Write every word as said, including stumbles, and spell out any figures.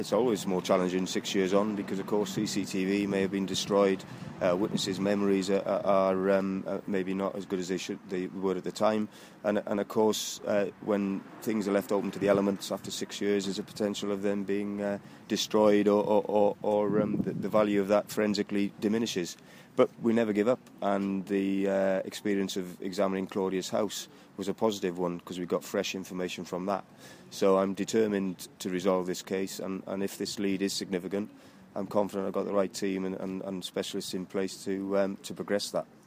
It's always more challenging six years on because, of course, C C T V may have been destroyed. Uh, witnesses' memories are, are um, uh, maybe not as good as they should they were at the time, and and of course, uh, when things are left open to the elements after six years, there's a potential of them being uh, destroyed, or or, or, or um, the, the value of that forensically diminishes. But we never give up, and the uh, experience of examining Claudia's house was a positive one because we got fresh information from that. So I'm determined to resolve this case, and, and if this lead is significant, I'm confident I've got the right team and, and, and specialists in place to um, to progress that.